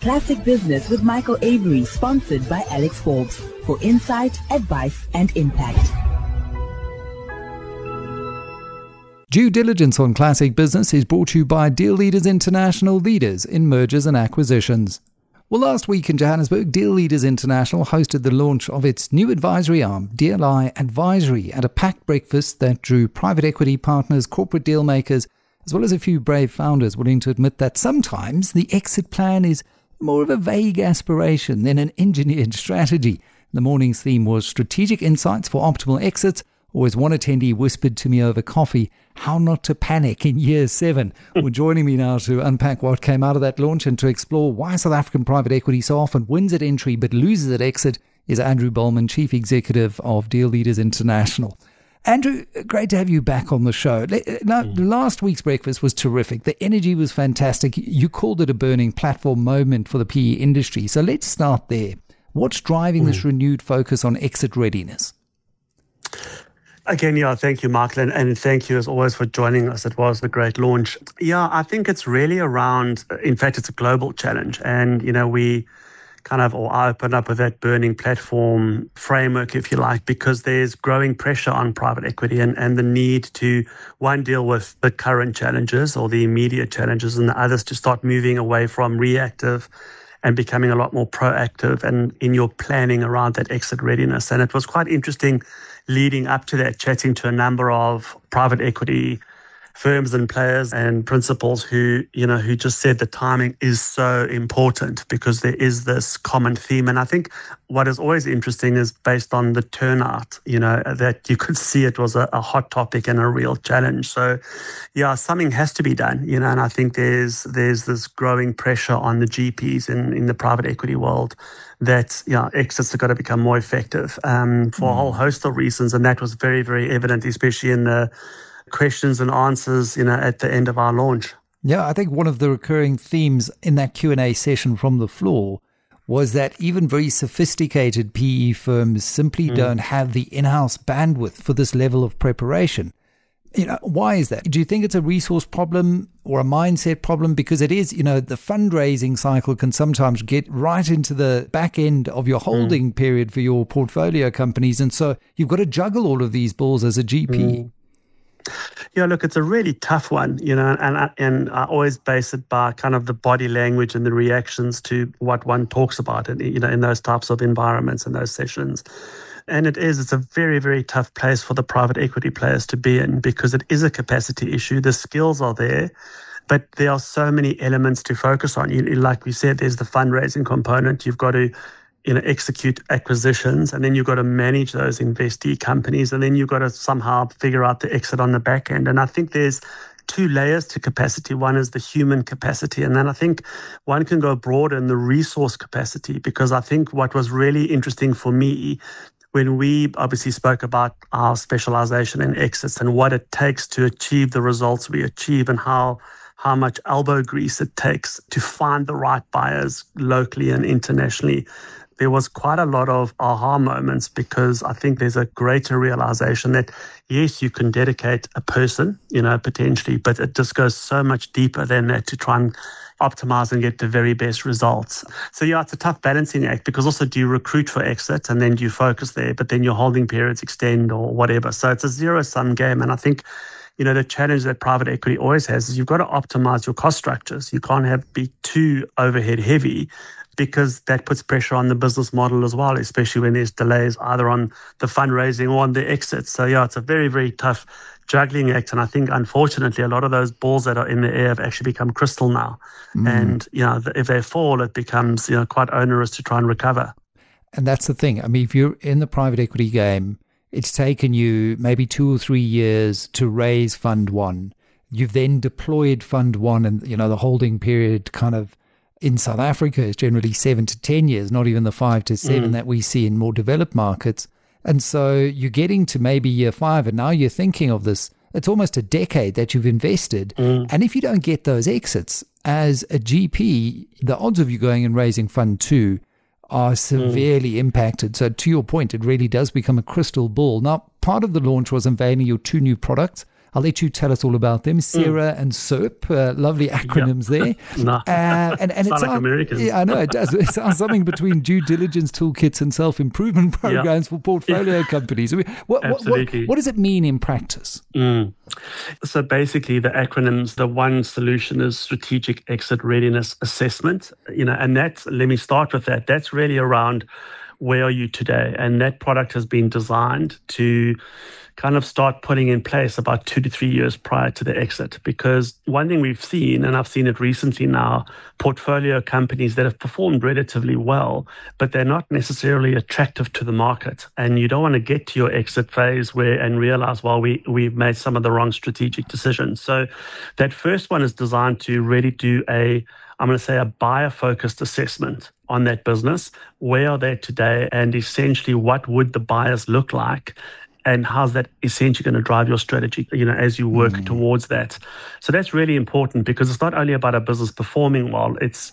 Classic Business with Michael Avery, sponsored by Alex Forbes, for insight, advice, and impact. Due diligence on Classic Business is brought to you by Deal Leaders International, leaders in mergers and acquisitions. Well, last week in Johannesburg, Deal Leaders International hosted the launch of its new advisory arm, DLI Advisory, at a packed breakfast that drew private equity partners, corporate deal makers, as well as a few brave founders willing to admit that sometimes the exit plan is more of a vague aspiration than an engineered strategy. The morning's theme was strategic insights for optimal exits, or as one attendee whispered to me over coffee, how not to panic in year 7. Well, joining me now to unpack what came out of that launch and to explore why South African private equity so often wins at entry but loses at exit is Andrew Bowman, Chief Executive of Deal Leaders International. Andrew, great to have you back on the show. Now, last week's breakfast was terrific. The energy was fantastic. You called it a burning platform moment for the PE industry. So let's start there. What's driving this renewed focus on exit readiness? Again, thank you, Michael, and thank you as always for joining us. It was a great launch. I think it's really around, in fact, it's a global challenge. And, we I open up with that burning platform framework, if you like, because there's growing pressure on private equity and the need to, one, deal with the current challenges or the immediate challenges, and the others to start moving away from reactive and becoming a lot more proactive and in your planning around that exit readiness. And it was quite interesting leading up to that, chatting to a number of private equity firms and players and principals who just said the timing is so important because there is this common theme. And I think what is always interesting is based on the turnout, that you could see it was a hot topic and a real challenge. So, something has to be done, and I think there's this growing pressure on the GPs in the private equity world that exits have got to become more effective for a whole host of reasons. And that was very, very evident, especially in the questions and answers, at the end of our launch. Yeah, I think one of the recurring themes in that Q&A session from the floor was that even very sophisticated PE firms simply don't have the in-house bandwidth for this level of preparation. Why is that? Do you think it's a resource problem or a mindset problem? Because it is, the fundraising cycle can sometimes get right into the back end of your holding period for your portfolio companies. And so you've got to juggle all of these balls as a GP. Look, it's a really tough one, and I always base it by kind of the body language and the reactions to what one talks about, in those types of environments and those sessions. And it's a very, very tough place for the private equity players to be in because it is a capacity issue. The skills are there, but there are so many elements to focus on. Like we said, there's the fundraising component. You've got to execute acquisitions, and then you've got to manage those investee companies, and then you've got to somehow figure out the exit on the back end. And I think there's 2 layers to capacity. One is the human capacity, and then I think one can go broader in the resource capacity, because I think what was really interesting for me when we obviously spoke about our specialization in exits and what it takes to achieve the results we achieve and how much elbow grease it takes to find the right buyers locally and internationally. There was quite a lot of aha moments because I think there's a greater realization that, yes, you can dedicate a person, potentially, but it just goes so much deeper than that to try and optimize and get the very best results. So, it's a tough balancing act because also do you recruit for exit and then do you focus there, but then your holding periods extend or whatever. So it's a zero-sum game. And I think, the challenge that private equity always has is you've got to optimize your cost structures. You can't be too overhead heavy, because that puts pressure on the business model as well, especially when there's delays either on the fundraising or on the exit. So, it's a very, very tough juggling act. And I think, unfortunately, a lot of those balls that are in the air have actually become crystal now. And, if they fall, it becomes, quite onerous to try and recover. And that's the thing. I mean, if you're in the private equity game, it's taken you maybe 2 or 3 years to raise Fund 1. You've then deployed Fund 1 and, the holding period kind of in South Africa is generally 7 to 10 years, not even the 5 to 7 that we see in more developed markets. And so you're getting to maybe year 5 and now you're thinking of this, it's almost a decade that you've invested. And if you don't get those exits as a GP, the odds of you going and raising Fund 2 are severely impacted. So to your point, it really does become a crystal ball. Now, part of the launch was unveiling your 2 new products. I'll let you tell us all about them. SERA and SERP, lovely acronyms there. No. And it sounds like American. Yeah, I know it does. It sounds something between due diligence toolkits and self-improvement programs for portfolio companies. What does it mean in practice? So basically, the acronyms, the one solution is Strategic Exit Readiness Assessment. And that's, let me start with that. That's really around where are you today? And that product has been designed to kind of start putting in place about 2 to 3 years prior to the exit. Because one thing we've seen, and I've seen it recently now, portfolio companies that have performed relatively well, but they're not necessarily attractive to the market. And you don't want to get to your exit phase and realize, well, we've made some of the wrong strategic decisions. So that first one is designed to really do a buyer-focused assessment on that business. Where are they today? And essentially, what would the buyers look like? And how's that essentially going to drive your strategy, as you work towards that? So that's really important, because it's not only about a business performing well, it's,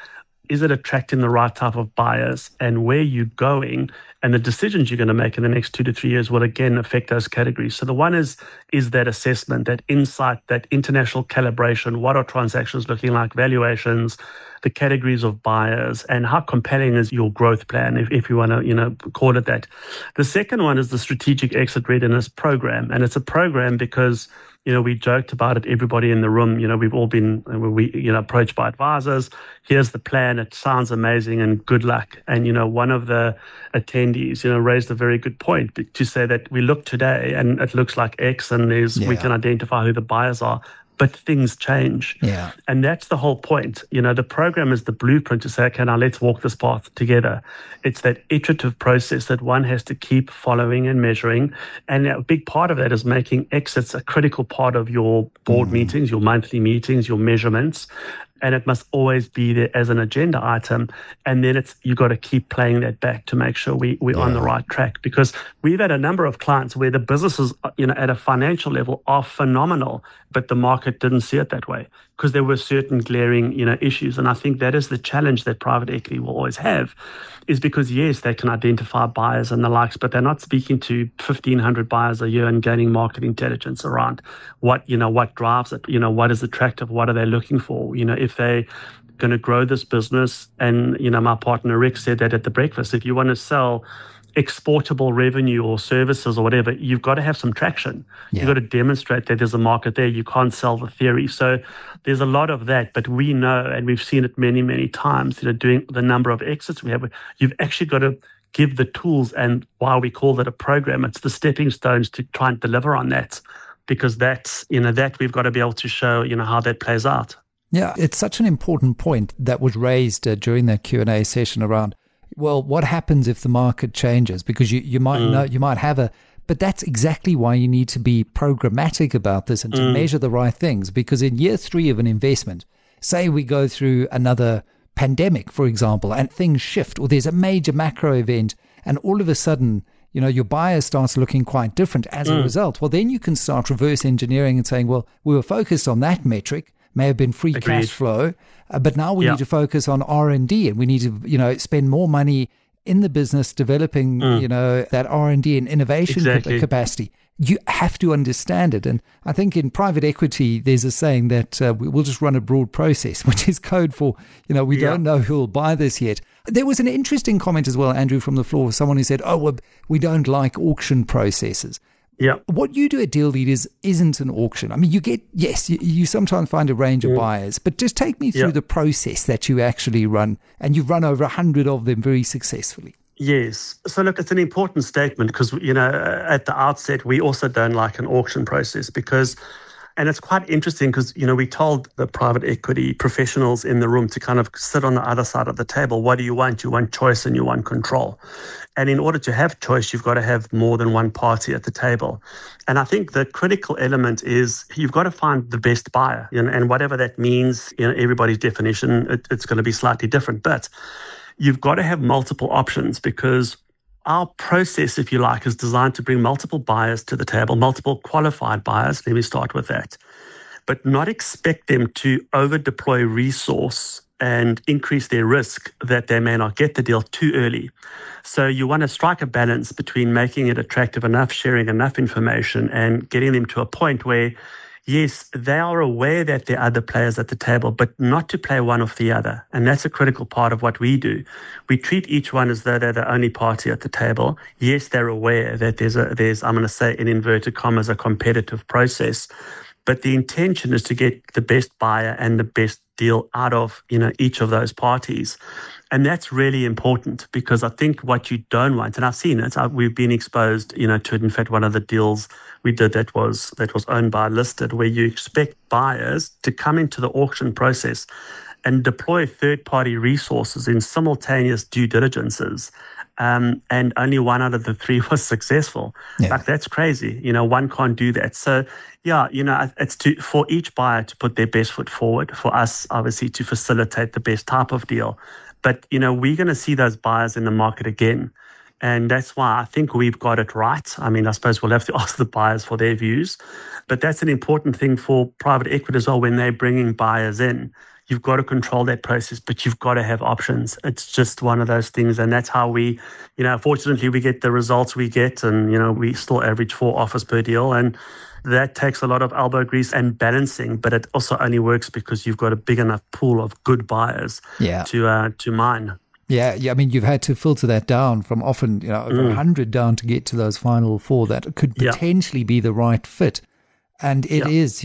is it attracting the right type of buyers, and where you're going and the decisions you're going to make in the next 2 to 3 years will again affect those categories. So the one is that assessment, that insight, that international calibration. What are transactions looking like, valuations, the categories of buyers, and how compelling is your growth plan, if you want to, call it that. The second one is the Strategic Exit Readiness Program. And it's a program because, we joked about it, everybody in the room, we've all been, approached by advisors. Here's the plan. It sounds amazing and good luck. And, one of the attendees, raised a very good point to say that we look today and it looks like X, and we can identify who the buyers are. But things change. Yeah. And that's the whole point. The program is the blueprint to say, okay, now let's walk this path together. It's that iterative process that one has to keep following and measuring. And a big part of that is making exits a critical part of your board meetings, your monthly meetings, your measurements. And it must always be there as an agenda item. And then you got to keep playing that back to make sure we're on the right track. Because we've had a number of clients where the businesses, at a financial level are phenomenal, but the market didn't see it that way because there were certain glaring, issues. And I think that is the challenge that private equity will always have, is because, yes, they can identify buyers and the likes, but they're not speaking to 1,500 buyers a year and gaining market intelligence around what drives it, what is attractive, what are they looking for, if they're going to grow this business. And, my partner Rick said that at the breakfast, if you want to sell exportable revenue or services or whatever, you've got to have some traction. You've got to demonstrate that there's a market there. You can't sell the theory. So there's a lot of that, but we know, and we've seen it many, many times, doing the number of exits we have, you've actually got to give the tools, and why we call that a program, it's the stepping stones to try and deliver on that, because that's, that we've got to be able to show, how that plays out. Yeah, it's such an important point that was raised during that Q&A session around, well, what happens if the market changes? Because you might know, you might have but that's exactly why you need to be programmatic about this and to measure the right things. Because in year 3 of an investment, say we go through another pandemic, for example, and things shift, or there's a major macro event, and all of a sudden, your buyer starts looking quite different as a result. Well, then you can start reverse engineering and saying, well, we were focused on that metric, may have been free cash flow, but now we need to focus on R&D, and we need to, spend more money in the business developing, that R&D and innovation capacity. You have to understand it. And I think in private equity, there's a saying that we'll just run a broad process, which is code for, we don't know who will buy this yet. There was an interesting comment as well, Andrew, from the floor, someone who said, we don't like auction processes. Yeah. What you do at Deal Leaders isn't an auction. I mean, you sometimes find a range of buyers, but just take me through the process that you actually run, and you've run over 100 of them very successfully. Yes. So look, it's an important statement because, at the outset, we also don't like an auction process and it's quite interesting because, we told the private equity professionals in the room to kind of sit on the other side of the table. What do you want? You want choice and you want control. And in order to have choice, you've got to have more than one party at the table. And I think the critical element is you've got to find the best buyer, and whatever that means, everybody's definition, it's going to be slightly different. But you've got to have multiple options, because our process, if you like, is designed to bring multiple buyers to the table, multiple qualified buyers. Let me start with that. But not expect them to over-deploy resource and increase their risk that they may not get the deal too early. So you want to strike a balance between making it attractive enough, sharing enough information, and getting them to a point where, yes, they are aware that there are other players at the table, but not to play one off the other. And that's a critical part of what we do. We treat each one as though they're the only party at the table. Yes, they're aware that there's I'm going to say in inverted commas, a competitive process. But the intention is to get the best buyer and the best deal out of, each of those parties. And that's really important, because I think what you don't want, and I've seen it, we've been exposed, to it. In fact, one of the deals we did that was owned by Listed, where you expect buyers to come into the auction process and deploy third-party resources in simultaneous due diligences. And only one out of the three was successful. Yeah. Like, that's crazy. One can't do that. So, yeah, it's for each buyer to put their best foot forward, for us, obviously, to facilitate the best type of deal. But, we're going to see those buyers in the market again. And that's why I think we've got it right. I mean, I suppose we'll have to ask the buyers for their views. But that's an important thing for private equity as well. When they're bringing buyers in, you've got to control that process, but you've got to have options. It's just one of those things. And that's how we, fortunately, we get the results we get. And, we still average 4 offers per deal. And that takes a lot of elbow grease and balancing, but it also only works because you've got a big enough pool of good buyers to mine. Yeah. I mean, you've had to filter that down from often, over 100 down to get to those final 4 that could potentially be the right fit. And it is,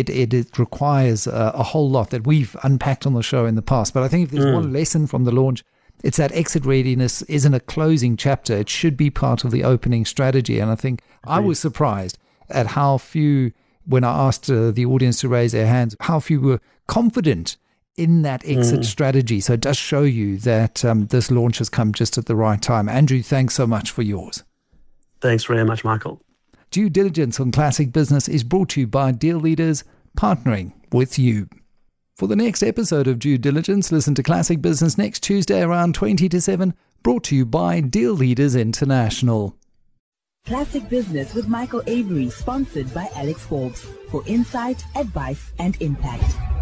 it requires a whole lot that we've unpacked on the show in the past. But I think if there's one lesson from the launch, it's that exit readiness isn't a closing chapter. It should be part of the opening strategy. And I think I was surprised at how few, when I asked the audience to raise their hands, how few were confident in that exit strategy. So it does show you that this launch has come just at the right time. Andrew, thanks so much for yours. Thanks very much, Michael. Due Diligence on Classic Business is brought to you by Deal Leaders, partnering with you. For the next episode of Due Diligence, listen to Classic Business next Tuesday around 20 to 7, brought to you by Deal Leaders International. Classic Business with Michael Avery, sponsored by Alex Forbes, for insight, advice, and impact.